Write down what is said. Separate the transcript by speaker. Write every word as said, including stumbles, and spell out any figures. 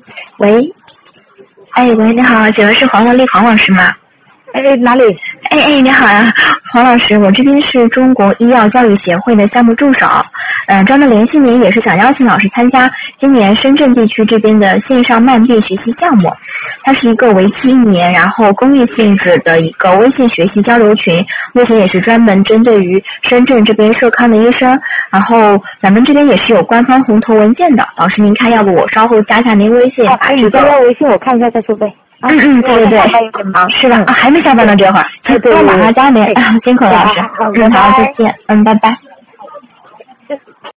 Speaker 1: 喂，哎喂，你好，请问是黄乐丽黄老师吗？
Speaker 2: 哎，哪里？
Speaker 1: 哎哎，你好呀，黄老师，我这边是中国医药教育协会的项目助手，嗯、呃，专门联系您也是想邀请老师参加今年深圳地区这边的线上慢病学习项目。它是一个为期一年，然后公益性质的一个微信学习交流群，目前也是专门针对于深圳这边社康的医生，然后咱们这边也是有官方红头文件的。老师您看，要不我稍后加下您微信，
Speaker 2: 啊，可以加加微信，我看一下再说呗。
Speaker 1: 嗯嗯，对对对，
Speaker 2: 有点忙，
Speaker 1: 是吧？啊，还没下班呢，这会儿，行，那我马上加您，辛苦了，老师。嗯，好，再见，嗯，拜拜。